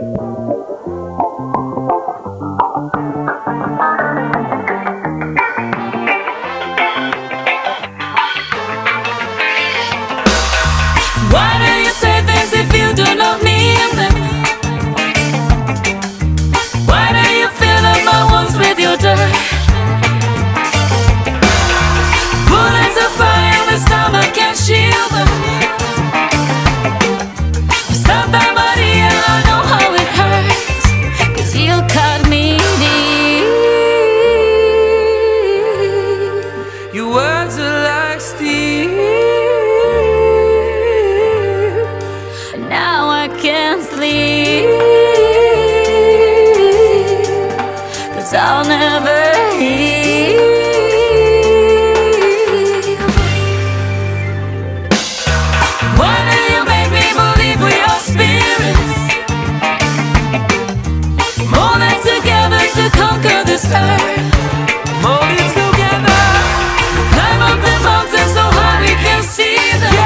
Why do you say things if you do not mean them? Why do you fill up my wounds with your dirt? Bullets of fire, my stomach can't shield them. Santa Maria, I know how it hurts, 'cause you cut me deep. Your words are like steel. Now I can't sleep, 'cause I'll never heal. Why do you make me believe we are spirits, molded together to conquer this earth? Molded together. Climb up the mountains so high we can see them.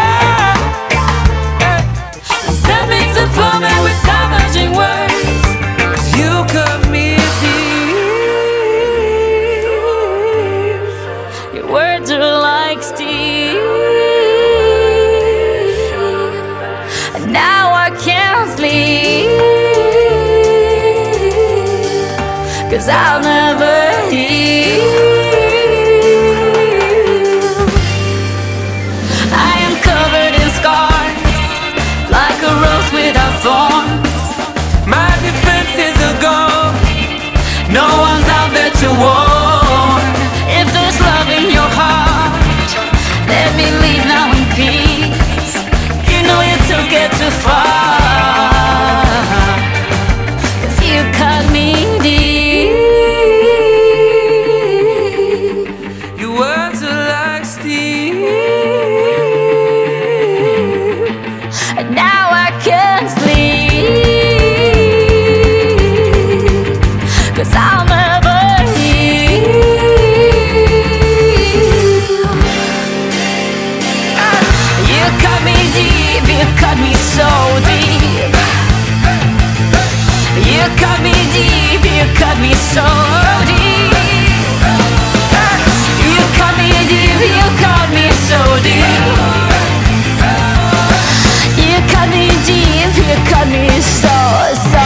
Set me to plummet with savaging words. You cut me deep. Your words are like steel. And now I can't sleep, 'cause I'll never heal. I am covered in scars, like a rose without thorns. My defenses are gone. No one's out there to warn. If there's love in your heart, let me leave now in peace. You know you took it too far, 'cause you cut me deep. Your words are like steel. And now I can't sleep, 'cause I'll never heal. You cut me deep, you cut me so deep. You cut me deep, you cut me so deep. You cut me deep, you cut me so deep. You cut me deep, you cut me so